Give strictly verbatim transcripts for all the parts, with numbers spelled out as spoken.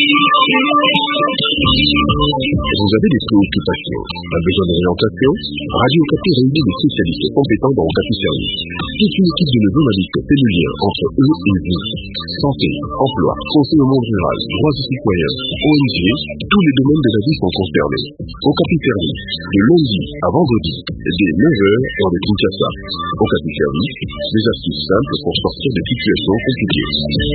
Vous avez des préoccupations, un besoin d'orientation? Radio Okapi réunit des spécialistes compétents dans Okapi Service. C'est une équipe de journalistes fait le lien entre eux et vous. Santé, emploi, conseil au monde rural, droits et citoyens, O N G, tous les domaines de la vie sont concernés. Okapi Service, de lundi à vendredi, dès neuf heures heure de Kinshasa. Okapi Service, des astuces simples pour sortir des situations compliquées.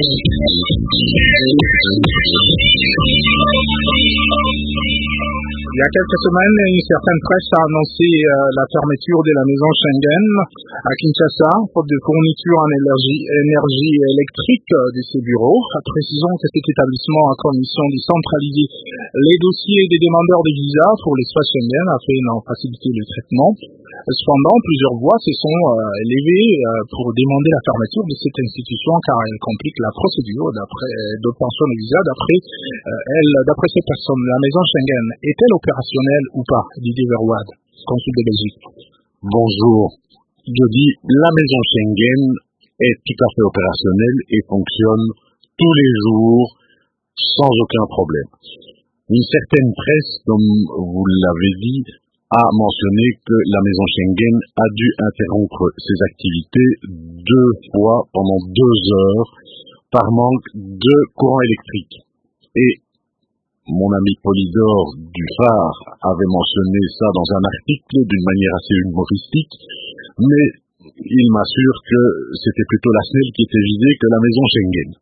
Il y a quelques semaines, une certaine presse a annoncé euh, la fermeture de la maison Schengen à Kinshasa, faute de fourniture en énergie, énergie électrique euh, de ses bureaux. Précisons que cet établissement a comme mission de centraliser les dossiers des demandeurs de visa pour l'espace Schengen afin d'en faciliter le traitement. Cependant, plusieurs voix se sont euh, élevées euh, pour demander la fermeture de cette institution car elle complique la procédure d'après d'obtention de visa. D'après euh, elle, d'après ces personnes, la maison Schengen est-elle opérationnelle ou pas? Didier Verwad, consul de Belgique. Bonjour. Je dis, la maison Schengen est tout à fait opérationnelle et fonctionne tous les jours sans aucun problème. Une certaine presse, comme vous l'avez dit, a mentionné que la maison Schengen a dû interrompre ses activités deux fois pendant deux heures par manque de courant électrique. Et mon ami Polydore du Phare avait mentionné ça dans un article d'une manière assez humoristique, mais il m'assure que c'était plutôt la S N E L qui était visée que la maison Schengen.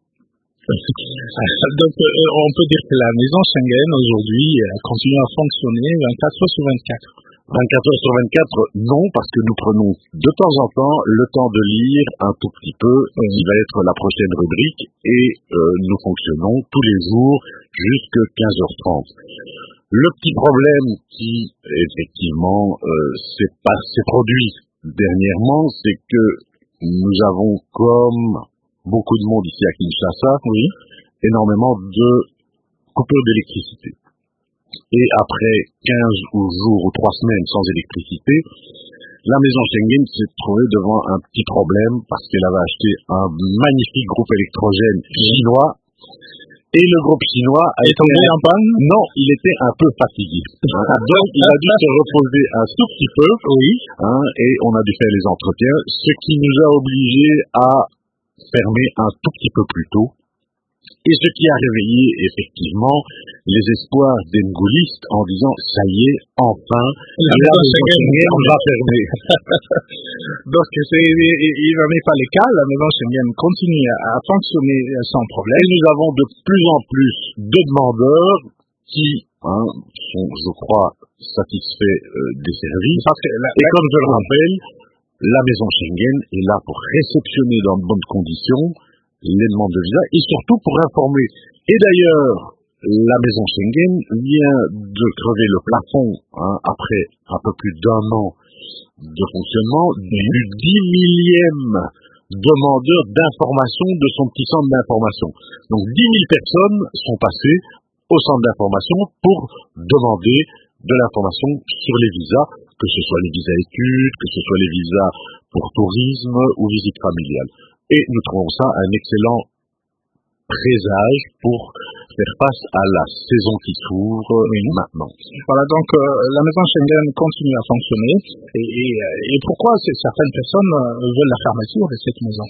Donc euh, on peut dire que la maison Schengen aujourd'hui euh, continue à fonctionner vingt-quatre heures sur vingt-quatre. vingt-quatre heures sur vingt-quatre, non, parce que nous prenons de temps en temps le temps de lire un tout petit peu ce qui va être la prochaine rubrique et euh, nous fonctionnons tous les jours jusqu'à quinze heures trente. Le petit problème qui, effectivement, euh, s'est, pas, s'est produit dernièrement, c'est que nous avons, comme beaucoup de monde ici à Kinshasa, oui, énormément de coupures d'électricité. Et après quinze jours ou trois semaines sans électricité, la maison Schengen s'est trouvée devant un petit problème parce qu'elle avait acheté un magnifique groupe électrogène chinois et le groupe chinois a été tombé en panne. Non, il était un peu fatigué. Donc il a dû se reposer un tout petit peu, oui, hein, et on a dû faire les entretiens, ce qui nous a obligés à fermer un tout petit peu plus tôt. Et ce qui a réveillé effectivement les espoirs des ngoulistes en disant ça y est, enfin, la maison Schengen va fermer. Donc c'est, il n'en est pas le cas, la maison Schengen continue à fonctionner sans problème. Et nous avons de plus en plus de demandeurs qui hein, sont, je crois, satisfaits euh, des services. Parce que la, Et la, comme je le rappelle, la maison Schengen est là pour réceptionner dans de bonnes conditions les demandes de visa et surtout pour informer. Et d'ailleurs, la maison Schengen vient de crever le plafond hein, après un peu plus d'un an de fonctionnement du dix millième demandeur d'information de son petit centre d'information. Donc dix mille personnes sont passées au centre d'information pour demander de l'information sur les visas, que ce soit les visas études, que ce soit les visas pour tourisme ou visite familiale. Et nous trouvons ça un excellent présage pour faire face à la saison qui s'ouvre oui. maintenant. Voilà, donc euh, la maison Schengen continue à fonctionner. Et, et, et pourquoi certaines personnes veulent la fermeture de cette maison?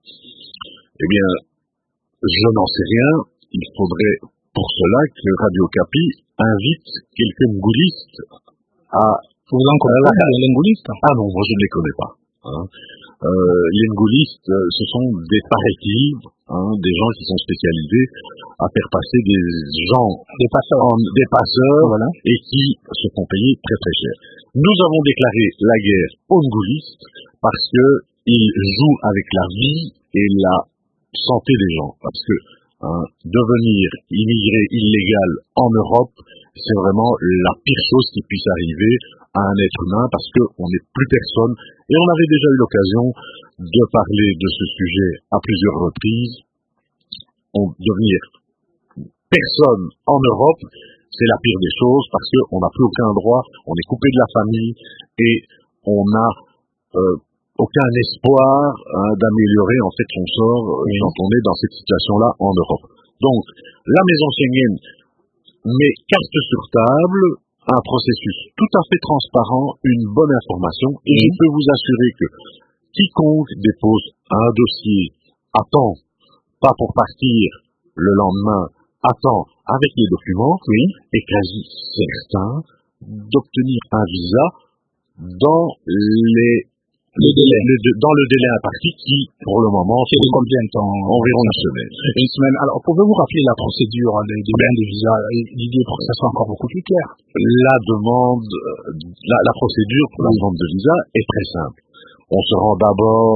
Eh bien, je n'en sais rien. Il faudrait pour cela que Radio Okapi invite quelques ngoulistes à... Vous en connaissez pas les ngoulistes? Ah non, moi je ne les connais pas. Hein. Euh, les ngoulistes, euh, ce sont des paretilles, hein, des gens qui sont spécialisés à faire passer des gens, des passeurs, en, des passeurs voilà. Et qui se font payer très très cher. Nous avons déclaré la guerre aux ngoulistes parce qu'ils jouent avec la vie et la santé des gens. Parce que hein, devenir immigré illégal en Europe, c'est vraiment la pire chose qui puisse arriver à un être humain parce qu'on n'est plus personne. Et on avait déjà eu l'occasion de parler de ce sujet à plusieurs reprises. On, devenir personne en Europe, c'est la pire des choses parce qu'on n'a plus aucun droit, on est coupé de la famille et on n'a euh, aucun espoir hein, d'améliorer en fait son sort euh, quand on est dans cette situation-là en Europe. Donc, la maison Schengen met carte sur table un processus tout à fait transparent, une bonne information, et mmh. je peux vous assurer que quiconque dépose un dossier à temps, pas pour partir le lendemain, à temps avec les documents, oui, est quasi certain d'obtenir un visa dans les Le délai. Le, dans le délai imparti qui, pour le moment, c'est de combien de temps? Environ une semaine. Une semaine. Alors, pouvez-vous rappeler la procédure des, des biens des visas, l'idée pour que ça soit encore beaucoup plus clair? La demande, la, la procédure pour la demande de visa est très simple. On se rend d'abord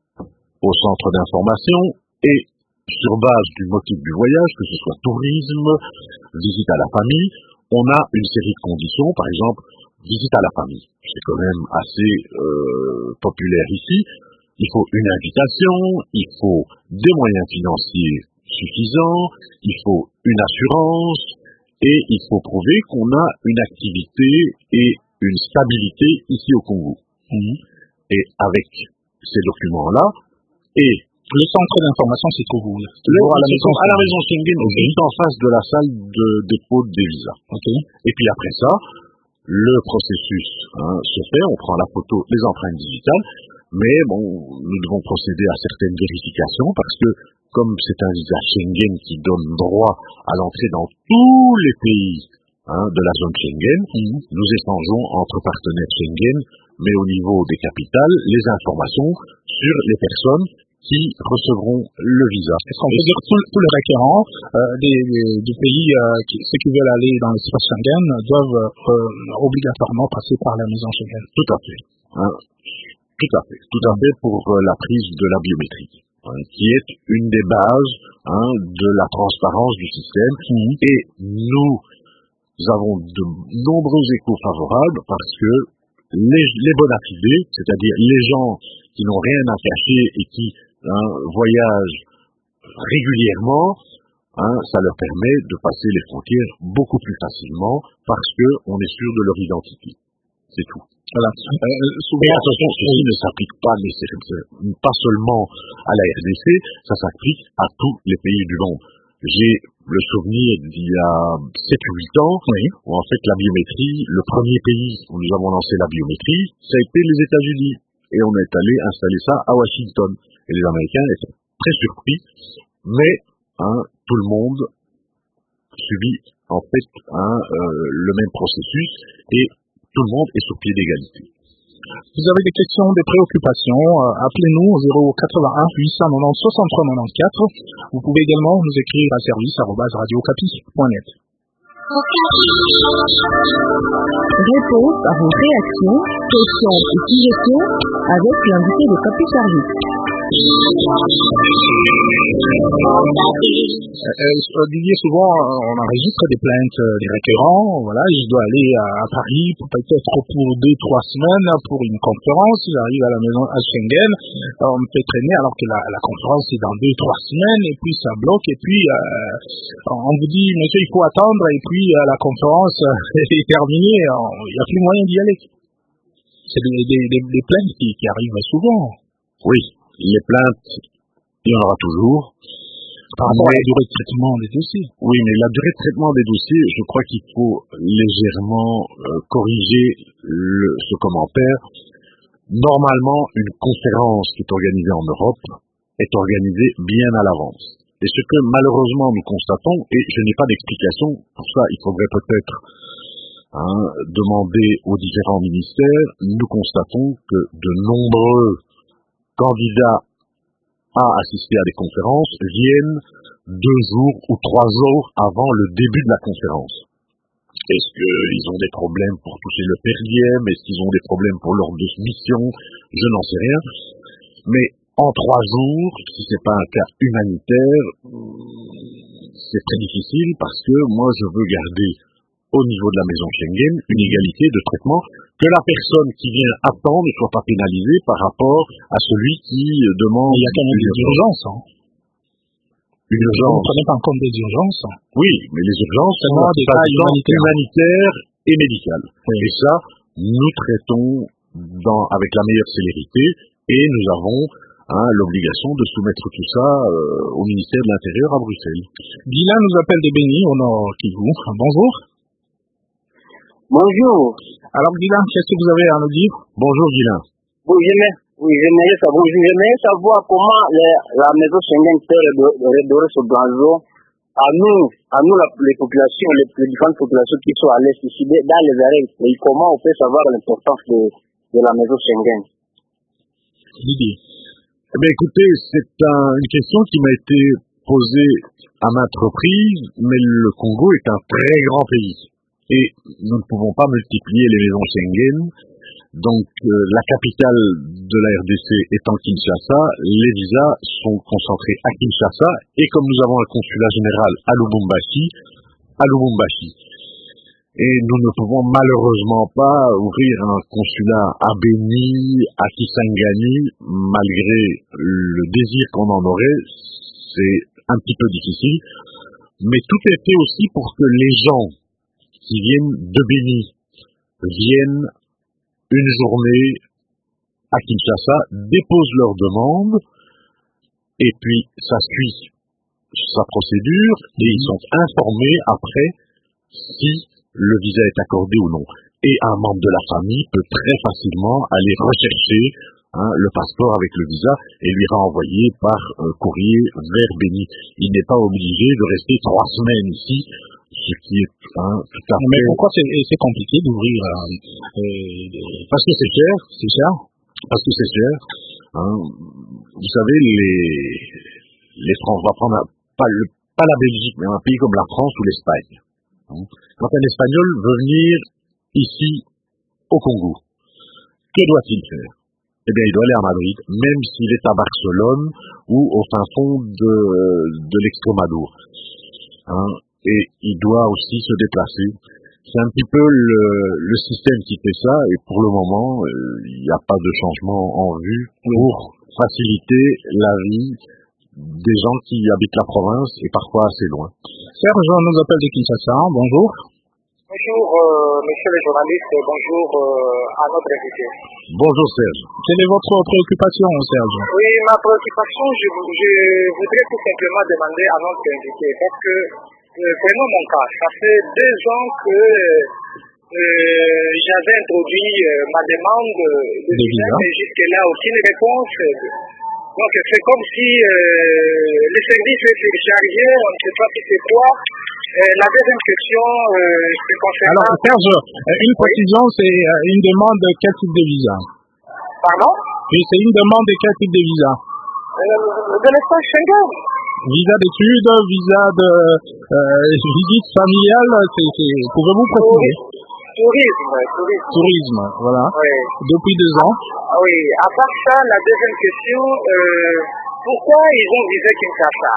au centre d'information et, sur base du motif du voyage, que ce soit tourisme, visite à la famille, on a une série de conditions, par exemple, visite à la famille. C'est quand même assez euh, populaire ici. Il faut une invitation, il faut des moyens financiers suffisants, il faut une assurance et il faut prouver qu'on a une activité et une stabilité ici au Congo. Mmh. Et avec ces documents-là, et le centre d'information se trouve où? À la maison, à la maison Schengen, okay. Juste en face de la salle de dépôt des visas. Okay. Et puis après ça, le processus hein, se fait, on prend la photo, les empreintes digitales, mais bon, nous devons procéder à certaines vérifications parce que comme c'est un visa Schengen qui donne droit à l'entrée dans tous les pays hein, de la zone Schengen, mmh. nous échangeons entre partenaires Schengen, mais au niveau des capitales, les informations sur les personnes qui recevront le visa. Est-ce qu'on peut dire que tous les requérants euh, des, des, du pays, euh, qui, ceux qui veulent aller dans l'espace Schengen, doivent euh, obligatoirement passer par la maison Schengen? Tout à fait. Hein. Tout à fait. Tout à fait pour euh, la prise de la biométrie, hein, qui est une des bases hein, de la transparence du système. Mmh. Et nous avons de nombreux échos favorables parce que les, les bona fide, c'est-à-dire les gens qui n'ont rien à cacher et qui hein, voyagent régulièrement, hein, ça leur permet de passer les frontières beaucoup plus facilement parce qu'on est sûr de leur identité. C'est tout. Voilà. Euh, souvent, et attention, ceci ne s'applique pas, pas seulement à la R D C, ça s'applique à tous les pays du monde. J'ai le souvenir d'il y a sept ou huit ans, oui. où en fait la biométrie, le premier pays où nous avons lancé la biométrie, ça a été les États-Unis. Et on est allé installer ça à Washington. Et les Américains étaient très surpris, mais hein, tout le monde subit en fait hein, euh, le même processus et tout le monde est sur pied d'égalité. Vous avez des questions, des préoccupations, euh, appelez-nous au zéro quatre-vingt-un huit cent quatre-vingt-dix soixante-trois quatre-vingt-quatorze. Vous pouvez également nous écrire à service arobase radiocapi point net. Réponse à vos réactions, questions et suggestions avec l'invité de Capi Service. Euh, Didier, souvent on enregistre des plaintes euh, des récurrents. Voilà, je dois aller à, à Paris pour peut-être pour deux, trois semaines pour une conférence. J'arrive à la maison à Schengen, euh, on me fait traîner alors que la, la conférence est dans deux, trois semaines et puis ça bloque et puis euh, on vous dit monsieur il faut attendre et puis euh, la conférence euh, est terminée, il n'y a plus moyen d'y aller. C'est des, des, des, des plaintes qui, qui arrivent souvent. Oui, les plaintes, il y en aura toujours. Par rapport mais, à la durée de traitement des dossiers. Oui, mais la durée de traitement des dossiers, je crois qu'il faut légèrement euh, corriger le, ce commentaire. Normalement, une conférence qui est organisée en Europe est organisée bien à l'avance. Et ce que malheureusement nous constatons, et je n'ai pas d'explication, pour ça il faudrait peut-être hein, demander aux différents ministères, nous constatons que de nombreux candidats à assister à des conférences viennent deux jours ou trois jours avant le début de la conférence. Est-ce qu'ils ont des problèmes pour toucher le per diem? Est-ce qu'ils ont des problèmes pour leur mission? Je n'en sais rien. Mais en trois jours, si c'est pas un cas humanitaire, c'est très difficile parce que moi je veux garder au niveau de la maison Schengen une égalité de traitement, que la personne qui vient attendre ne soit pas pénalisée par rapport à celui qui demande. Il y a quand même des urgences. Hein. Une urgence. Vous ne prenez pas en compte des urgences? Oui, mais les urgences sont des cas humanitaires. humanitaires et médicales. Oui. Et ça, nous traitons dans, avec la meilleure célérité et nous avons hein, l'obligation de soumettre tout ça euh, au ministère de l'Intérieur à Bruxelles. Guylain nous appelle de Béni, au nord Kivu. Bonjour. Bonjour. Alors Guylain, qu'est-ce que vous avez à nous dire? Bonjour Guylain. Oui, j'aimerais, oui, j'aimerais savoir, j'aimerais savoir comment les, la maison Schengen peut redorer ce blason à nous, à nous la, les populations, les, les différentes populations qui sont à l'est ici, dans les arrêts, et comment on peut savoir l'importance de, de la maison Schengen? Didier. Eh bien, écoutez, c'est un, une question qui m'a été posée à maintes reprises, mais le Congo est un très grand pays. Et nous ne pouvons pas multiplier les maisons Schengen. Donc, euh, la capitale de la R D C étant Kinshasa, les visas sont concentrés à Kinshasa. Et comme nous avons un consulat général à Lubumbashi, à Lubumbashi. Et nous ne pouvons malheureusement pas ouvrir un consulat à Beni, à Kisangani, malgré le désir qu'on en aurait. C'est un petit peu difficile. Mais tout est fait aussi pour que les gens qui viennent de Beni viennent une journée à Kinshasa, déposent leur demande, et puis ça suit sa procédure, et ils sont informés après si le visa est accordé ou non. Et un membre de la famille peut très facilement aller rechercher hein, le passeport avec le visa et lui renvoyer par euh, courrier vers Beni. Il n'est pas obligé de rester trois semaines ici, ce qui est hein, tout à fait... Mais pourquoi c'est, c'est compliqué d'ouvrir euh, euh, Parce que c'est cher. C'est cher. Parce que c'est cher. Hein. Vous savez, les, les Français, on va prendre un, pas, le, pas la Belgique, mais un pays comme la France ou l'Espagne. Hein. Quand un Espagnol veut venir ici, au Congo, que doit-il faire? Eh bien, il doit aller à Madrid, même s'il est à Barcelone ou au fin fond de, de l'Extremadure. Hein. Et il doit aussi se déplacer. C'est un petit peu le, le système qui fait ça, et pour le moment, euh, il n'y a pas de changement en vue pour faciliter la vie des gens qui habitent la province et parfois assez loin. Serge nous appelle de Kinshasa. Bonjour. Bonjour, euh, monsieur le journaliste, bonjour euh, à notre invité. Bonjour Serge. Quelle est votre préoccupation, Serge? Oui, ma préoccupation, je, je voudrais tout simplement demander à notre invité, parce que Euh, prenons mon cas. Ça fait deux ans que euh, j'avais introduit euh, ma demande de visa, mais jusque-là, aucune réponse. Donc, c'est comme si euh, le service est surchargé, on ne sait pas si c'est quoi. Euh, la deuxième question, euh, c'est concernant... Alors, Serge, une précision, oui. c'est une demande de quel type de visa? Pardon? Oui, c'est une demande de quel type de visa? Euh, de l'espace Schengen. Visa d'études, visa de euh, visite familiale, c'est, c'est, pouvez-vous préciser? Tourisme, tourisme. Tourisme, voilà. Oui. Depuis deux ans. Ah, oui. À part ça, la deuxième question, euh, pourquoi ils ont visé Kinshasa?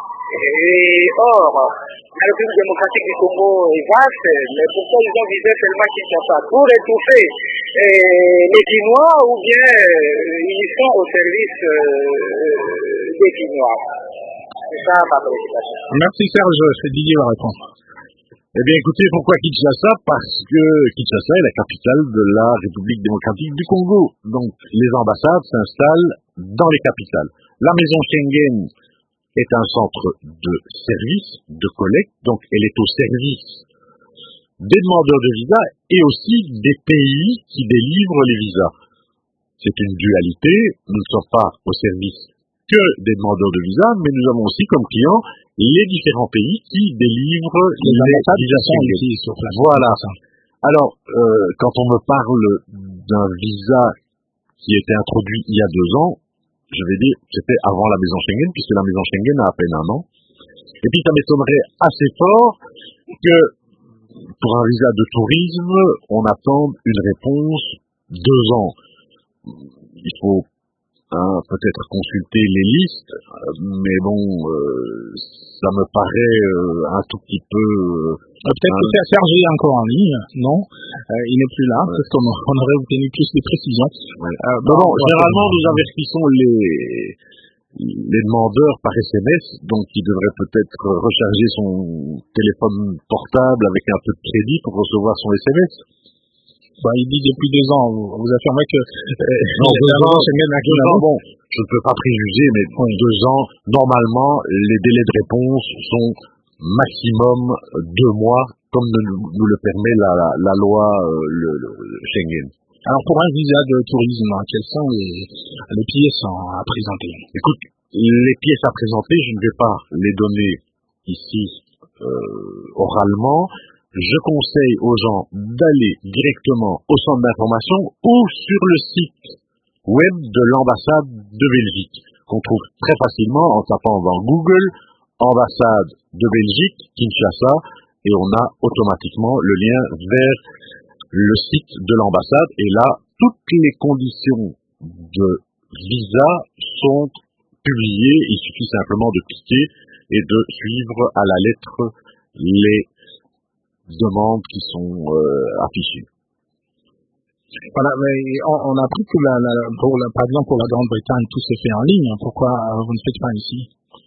Et or, la République démocratique du Congo est vaste, mais pourquoi ils ont visé seulement Kinshasa? Pour étouffer euh, les Guinois ou bien euh, ils sont au service euh, des Guinois? C'est ça ma préoccupation. Merci Serge, c'est Didier la réponse. Eh bien écoutez, pourquoi Kinshasa? Parce que Kinshasa est la capitale de la République démocratique du Congo. Donc les ambassades s'installent dans les capitales. La maison Schengen est un centre de service, de collecte, donc elle est au service des demandeurs de visa et aussi des pays qui délivrent les visas. C'est une dualité, nous ne sommes pas au service que des demandeurs de visa, mais nous avons aussi comme clients les différents pays qui délivrent les, les visas Schengen. Ici, sur place. Voilà. Alors, euh, quand on me parle d'un visa qui a été introduit il y a deux ans, je vais dire c'était avant la maison Schengen, puisque la maison Schengen a à peine un an. Et puis ça m'étonnerait assez fort que pour un visa de tourisme, on attende une réponse deux ans. Il faut hein, peut-être consulter les listes, mais bon, euh, ça me paraît euh, un tout petit peu... Euh, Peut-être que c'est Serge est encore en ligne, non euh, il n'est plus là, ouais. Parce qu'on on aurait obtenu plus de précisions. Ouais. Euh, bon, bon, généralement, nous avertissons les, les demandeurs par S M S, donc il devrait peut-être recharger son téléphone portable avec un peu de crédit pour recevoir son S M S. Bah, il dit depuis deux ans, vous, vous affirmez que euh, non, deux ans, Schengen a deux ans, bon, je ne peux pas préjuger, mais oui. deux ans, normalement, les délais de réponse sont maximum deux mois, comme nous, nous le permet la, la, la loi euh, le, le Schengen. Alors pour un visa de tourisme, quelles sont les, les pièces à présenter? Écoute, les pièces à présenter, je ne vais pas les donner ici euh, oralement. Je conseille aux gens d'aller directement au centre d'information ou sur le site web de l'ambassade de Belgique, qu'on trouve très facilement en tapant dans Google ambassade de Belgique, Kinshasa, et on a automatiquement le lien vers le site de l'ambassade, et là, toutes les conditions de visa sont publiées. Il suffit simplement de cliquer et de suivre à la lettre les demandes qui sont euh, affichées. Voilà, mais on, on a appris que la, la, pour la, par exemple pour la Grande-Bretagne, tout se fait en ligne. Pourquoi vous ne faites pas ici?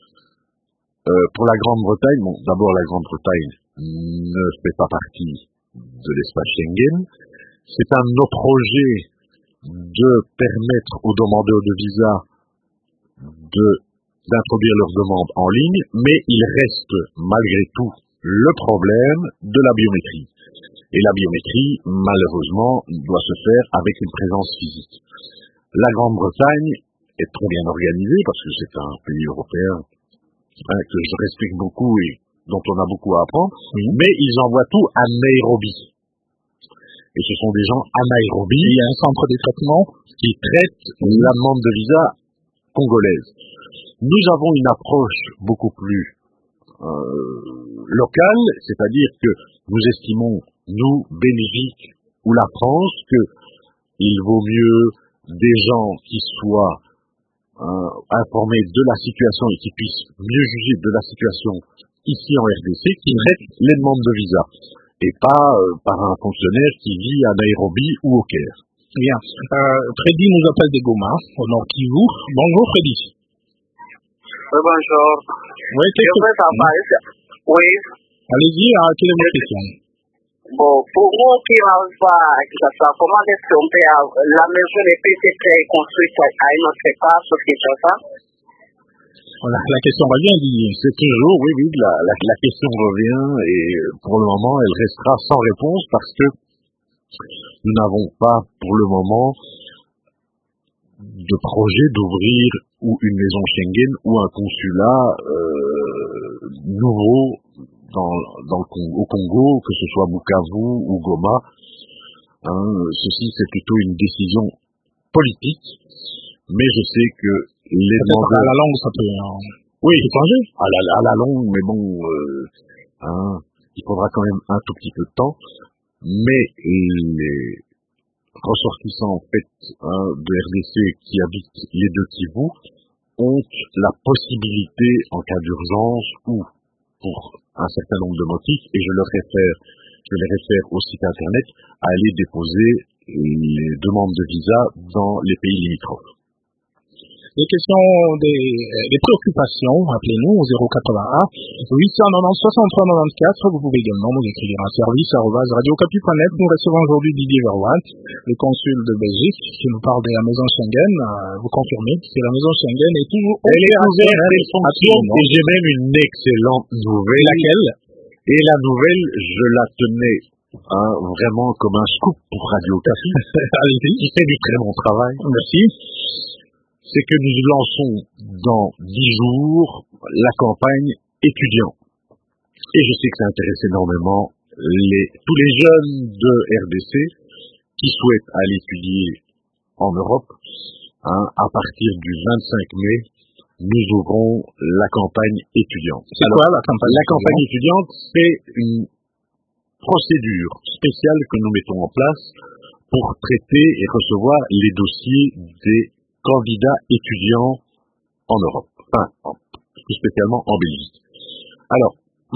euh, Pour la Grande-Bretagne, bon, d'abord la Grande-Bretagne ne fait pas partie de l'espace Schengen. C'est un de nos projets de permettre aux demandeurs de visa de, d'introduire leurs demandes en ligne, mais il reste malgré tout le problème de la biométrie. Et la biométrie, malheureusement, doit se faire avec une présence physique. La Grande-Bretagne est très bien organisée parce que c'est un pays européen hein, que je respecte beaucoup et dont on a beaucoup à apprendre, oui. Mais ils envoient tout à Nairobi. Et ce sont des gens à Nairobi. Il y a un centre de traitement qui traite la demande de visa congolaise. Nous avons une approche beaucoup plus euh, locale, c'est-à-dire que nous estimons, nous, Belgique ou la France, qu'il vaut mieux des gens qui soient euh, informés de la situation et qui puissent mieux juger de la situation ici en R D C, qui traitent les demandes de visa, et pas euh, par un fonctionnaire qui vit à Nairobi ou au Caire. Bien. Euh, Freddy nous appelle de Goma, au Nord Kivu. Bonjour Freddy. Oui, bonjour. Oui, qu'est-ce que vous... Oui. Allez-y, hein, quelle est votre question? Bon, pour vous qui n'avez pas Kinshasa, comment est-ce qu'on peut... La maison est peut-être construite à une autre part sur Kinshasa? Voilà, la question revient, Didier. C'est toujours, oui, oui, la, la, la question revient et pour le moment, elle restera sans réponse parce que nous n'avons pas, pour le moment, de projet d'ouvrir ou une maison Schengen ou un consulat euh, nouveau dans, dans le Congo, au Congo, que ce soit Bukavu ou Goma. Hein, ceci, c'est plutôt une décision politique, mais je sais que les demandeurs... À la longue, ça peut... Hein. Oui, changer. À la, à la longue, mais bon, euh, hein, il faudra quand même un tout petit peu de temps. Mais les ressortissants en fait hein, de R D C qui habitent les deux Kivu ont la possibilité, en cas d'urgence ou pour un certain nombre de motifs, et je leur réfère, je les réfère au site internet, à aller déposer les demandes de visa dans les pays limitrophes. Les questions des, des préoccupations, appelez-nous au zéro quatre-vingt-un huit cent quatre-vingt-dix soixante-trois quatre-vingt-quatorze. Vous pouvez également nous écrire un service arobase radio okapi point net. Nous recevons aujourd'hui Didier Verwaat, le consul de Belgique, qui nous parle de la maison Schengen. Vous confirmez que la maison Schengen est toujours elle est ouverte, elle fonctionne, et j'ai même une excellente nouvelle. Laquelle? Et la nouvelle, je la tenais hein, vraiment comme un scoop pour Radio Okapi, qui fait du très bon travail. Merci. C'est que nous lançons dans dix jours la campagne étudiant. Et je sais que ça intéresse énormément les, tous les jeunes de R D C qui souhaitent aller étudier en Europe. Hein, à partir du vingt-cinq mai, nous ouvrons la campagne étudiante. C'est quoi la campagne La campagne étudiante, c'est une procédure spéciale que nous mettons en place pour traiter et recevoir les dossiers des candidats étudiants en Europe, enfin, plus spécialement en Belgique. Alors,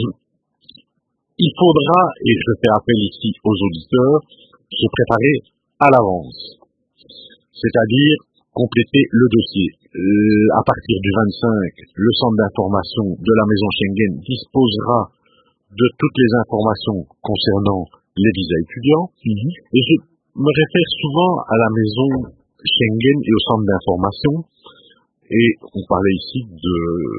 il faudra, et je fais appel ici aux auditeurs, se préparer à l'avance, c'est-à-dire compléter le dossier. Euh, à partir du vingt-cinq, le centre d'information de la maison Schengen disposera de toutes les informations concernant les visas étudiants, mmh. et je me réfère souvent à la maison Schengen et au centre d'information. Et on parlait ici de,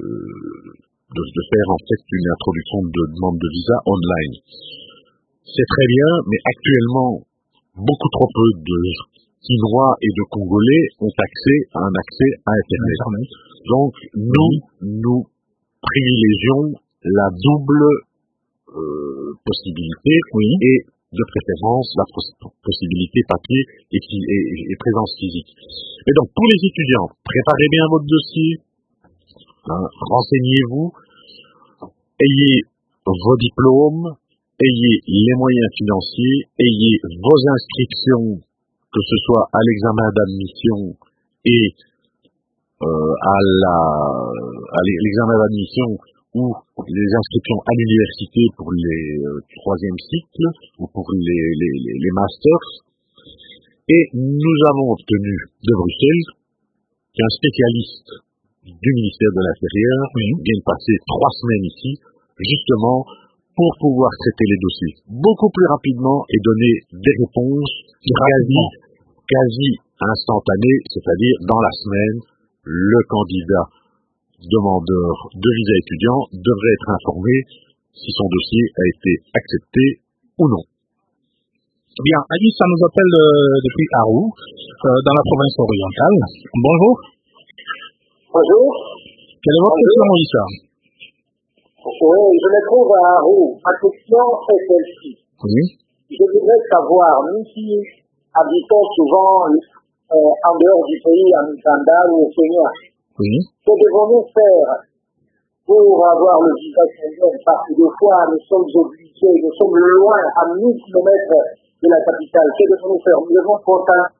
de, de faire en fait une introduction de demande de visa online. C'est très bien, mais actuellement, beaucoup trop peu de Chinois et de Congolais ont accès à un accès à Internet. Internet. Donc, nous, nous privilégions la double euh, possibilité oui. et de préférence la possibilité papier et, et, et présence physique. Mais donc, pour les étudiants, préparez bien votre dossier, hein, renseignez-vous, ayez vos diplômes, ayez les moyens financiers, ayez vos inscriptions, que ce soit à l'examen d'admission et euh, à la à l'examen d'admission ou les inscriptions à l'université pour les euh, troisième cycles ou pour les, les, les, les masters. Et nous avons obtenu de Bruxelles qu'un spécialiste du ministère de l'Intérieur oui. vienne passer trois semaines ici, justement pour pouvoir traiter les dossiers beaucoup plus rapidement et donner des réponses quasi, quasi instantanées, c'est-à-dire dans la semaine, le candidat demandeur de visa étudiant devrait être informé si son dossier a été accepté ou non. Bien, Ali, ça nous appelle euh, depuis Arou, euh, dans la province orientale. Bonjour. Bonjour. Quelle est votre Bonjour. question, Issa? Oui, je me trouve à Arou. Ma question est celle-ci. Oui. Je voudrais savoir, nous qui habitons souvent euh, en dehors du pays, en Uganda ou au Kenya, oui. que devons-nous faire pour avoir le visa Schengen? Parce que des fois, nous sommes obligés, nous sommes loin, à mille kilomètres de la capitale. Que devons-nous faire? Nous devons contacter.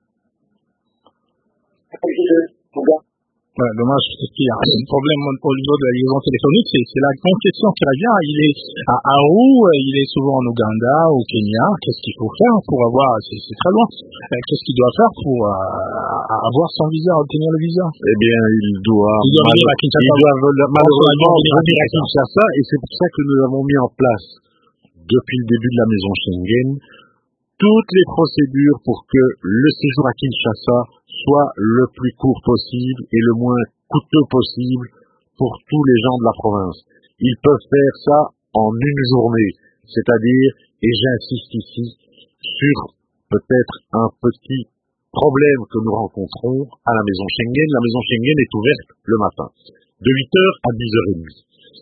Ouais, dommage, parce qu'il y a un problème au niveau de la liaison téléphonique, c'est, c'est la grande question qui revient. Il est à Arou, il est souvent en Ouganda, au Kenya. Qu'est-ce qu'il faut faire pour avoir, c'est, c'est très loin, qu'est-ce qu'il doit faire pour euh, avoir son visa, obtenir le visa? Eh bien, il doit, il doit mal, venir à Kinshasa. Il doit malheureusement venir à Kinshasa, et c'est pour ça que nous avons mis en place, depuis le début de la maison Schengen, toutes les procédures pour que le séjour à Kinshasa soit le plus court possible et le moins coûteux possible pour tous les gens de la province. Ils peuvent faire ça en une journée, c'est-à-dire, et j'insiste ici, sur peut-être un petit problème que nous rencontrons à la maison Schengen. La maison Schengen est ouverte le matin, de huit heures à dix heures trente.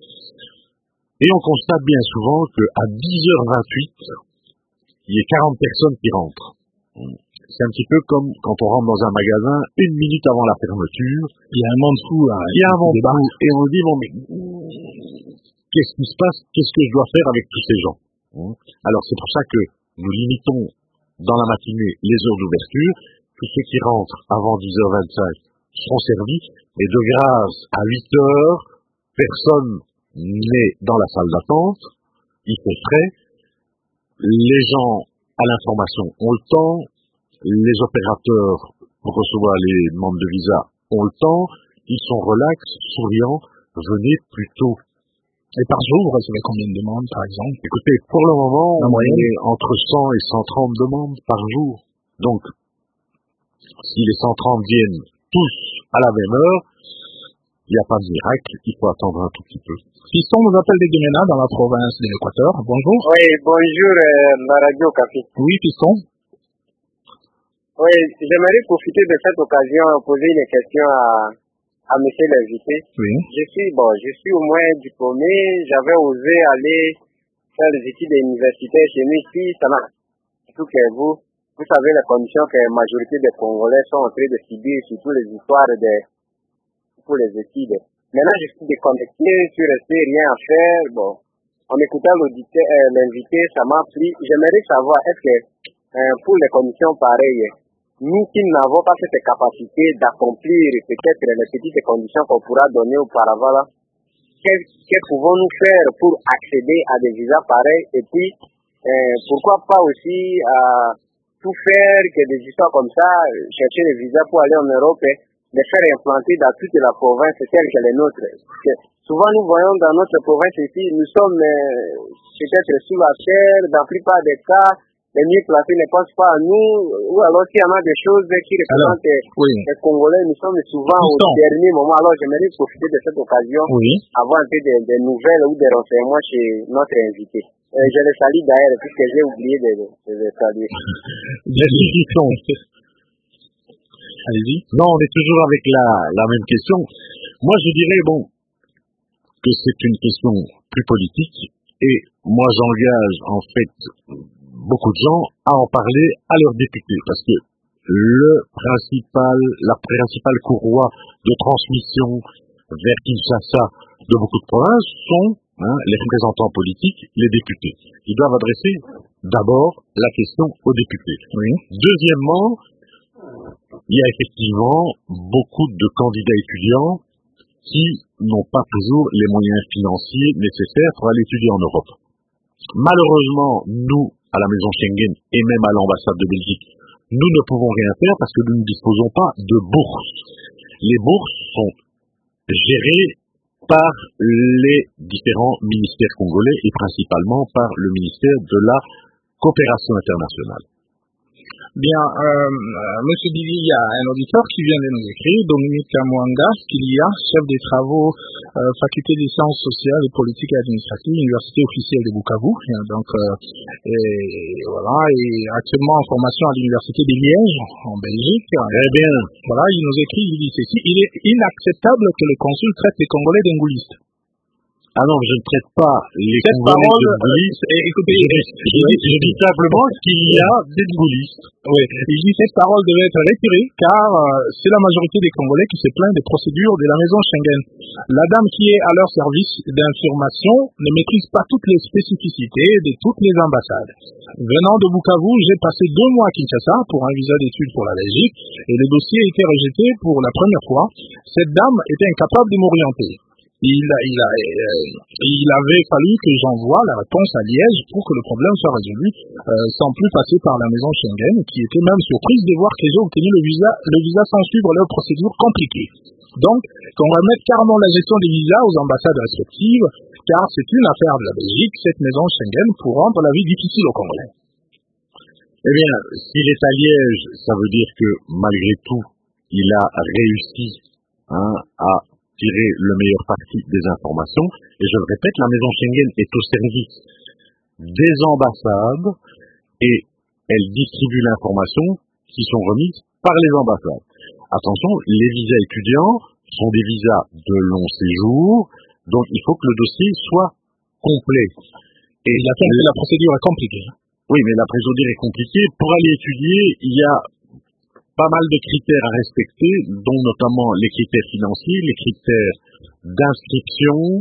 Et on constate bien souvent qu'à dix heures vingt-huit, il y a quarante personnes qui rentrent. C'est un petit peu comme quand on rentre dans un magasin une minute avant la fermeture. Il y a un monde fou. Hein, il y a un monde fou. Et on se dit, bon, mais qu'est-ce qui se passe? Qu'est-ce que je dois faire avec tous ces gens? Alors, c'est pour ça que nous limitons dans la matinée les heures d'ouverture. Tous ceux qui rentrent avant dix heures vingt-cinq seront servis. Et de grâce, à huit heures, personne n'est dans la salle d'attente. Il fait frais. Les gens à l'information ont le temps. Les opérateurs pour recevoir les demandes de visa ont le temps, ils sont relax, souriants, venez plus tôt. Et par jour, vous recevez combien de demandes, par exemple? Écoutez, pour le moment, on est entre cent et cent trente demandes par jour. Donc, si les cent trente viennent tous à la même heure, il n'y a pas de miracle, il faut attendre un tout petit peu. Fiston nous appelle des Guémena dans la province de l'Équateur. Bonjour. Oui, bonjour, euh, la radio Café. Oui, Fiston. Oui, j'aimerais profiter de cette occasion pour poser une question à, à monsieur l'invité. Oui. Je suis, bon, je suis au moins diplômé, j'avais osé aller faire les études universitaires chez nous ici, ça m'a tout que vous, vous savez les conditions que la majorité des Congolais sont en train de subir, surtout les histoires de, pour les études. Maintenant, je suis déconnecté, je suis resté rien à faire, bon, en écoutant l'auditeur, euh, l'invité, ça m'a plu. J'aimerais savoir, est-ce que, euh, pour les conditions pareilles, nous qui n'avons pas cette capacité d'accomplir peut-être les petites conditions qu'on pourra donner auparavant, là, que, que pouvons-nous faire pour accéder à des visas pareils? Et puis, euh, pourquoi pas aussi euh, tout faire que des histoires comme ça, chercher les visas pour aller en Europe, et les faire implanter dans toute la province telle que les nôtres. Que souvent nous voyons dans notre province ici, nous sommes euh, peut-être sous la terre, dans la plupart des cas, les mieux placés ne pensent pas à nous, ou alors s'il y en a des choses qui représentent alors, oui. les Congolais, nous sommes souvent nous au sommes. dernier moment. Alors j'aimerais profiter de cette occasion, oui. avoir un peu des, des nouvelles ou des renseignements chez notre invité. Euh, je le salue d'ailleurs, puisque j'ai oublié de, de le saluer. Allez-y. Non, on est toujours avec la, la même question. Moi, je dirais, bon, que c'est une question plus politique, et moi, j'engage, en fait, beaucoup de gens à en parler à leurs députés, parce que le principal, la principale courroie de transmission vers Kinshasa de beaucoup de provinces sont hein, les représentants politiques, les députés. Ils doivent adresser d'abord la question aux députés. Oui. Deuxièmement, il y a effectivement beaucoup de candidats étudiants qui n'ont pas toujours les moyens financiers nécessaires pour aller étudier en Europe. Malheureusement, nous, à la Maison Schengen et même à l'ambassade de Belgique, nous ne pouvons rien faire parce que nous ne disposons pas de bourses. Les bourses sont gérées par les différents ministères congolais et principalement par le ministère de la coopération internationale. Bien, euh, euh, Monsieur Bibi, il y a un auditeur qui vient de nous écrire, Dominique Kamwanga, Skilia, chef des travaux, euh, faculté des sciences sociales et politiques et administratives, université officielle de Bukavu. Et donc, euh, et, et voilà, et actuellement en formation à l'université de Liège, en Belgique. Eh bien, voilà, il nous écrit, il dit ceci: il est inacceptable que le consul traite les Congolais d'ingoulistes. Ah non, je ne traite pas les Cette Congolais parole, de ngoulistes. Euh, écoutez, je, je, je, je dis simplement qu'il y a des ngoulistes. Oui, il dit cette parole devait être retirée car euh, c'est la majorité des Congolais qui se plaignent des procédures de la maison Schengen. La dame qui est à leur service d'information ne maîtrise pas toutes les spécificités de toutes les ambassades. Venant de Bukavu, j'ai passé deux mois à Kinshasa pour un visa d'études pour la Belgique et le dossier a été rejeté pour la première fois. Cette dame était incapable de m'orienter. Il, il, a, euh, il avait fallu que j'envoie la réponse à Liège pour que le problème soit résolu euh, sans plus passer par la maison Schengen, qui était même surprise de voir que j'ai obtenu le visa, le visa sans suivre leurs procédures compliquées. Donc, qu'on remette carrément la gestion des visas aux ambassades respectives, car c'est une affaire de la Belgique, cette maison Schengen, pour rendre la vie difficile aux Congolais. Eh bien, s'il est à Liège, ça veut dire que malgré tout, il a réussi hein, à tirer le meilleur parti des informations. Et je le répète, la maison Schengen est au service des ambassades et elle distribue l'information qui sont remises par les ambassades. Attention, les visas étudiants sont des visas de long séjour, donc il faut que le dossier soit complet. Et la, la procédure est compliquée. Oui, mais la procédure est compliquée. Pour aller étudier, il y a pas mal de critères à respecter, dont notamment les critères financiers, les critères d'inscription,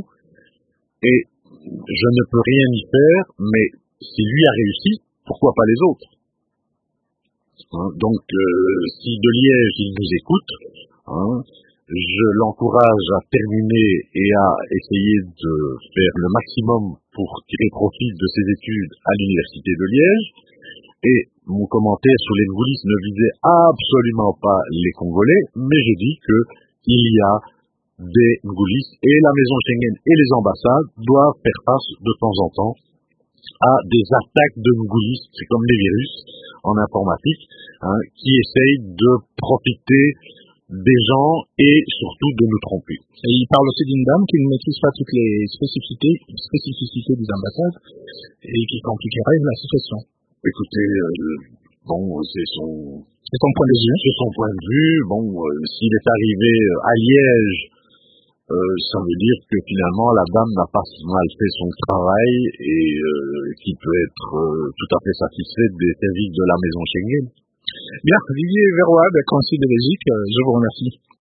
et je ne peux rien y faire, mais si lui a réussi, pourquoi pas les autres hein, donc, euh, si de Liège il nous écoute, hein, je l'encourage à terminer et à essayer de faire le maximum pour tirer profit de ses études à l'université de Liège. Et mon commentaire sur les ngoulistes ne visait absolument pas les Congolais, mais je dis que il y a des ngoulistes et la maison Schengen et les ambassades doivent faire face de temps en temps à des attaques de ngoulistes, c'est comme les virus en informatique, hein, qui essayent de profiter des gens et surtout de nous tromper. Et il parle aussi d'une dame qui ne maîtrise pas toutes les spécificités, spécificités des ambassades et qui compliquerait la situation. Écoutez, euh, bon, c'est son, c'est son point de vue. C'est son point de vue. Bon, euh, s'il est arrivé à Liège, euh, ça veut dire que finalement la dame n'a pas si mal fait son travail et euh, qu'il peut être euh, tout à fait satisfait des services de la maison Schengen. Bien, Didier Verroy, de Conseil de Belgique, euh, je vous remercie.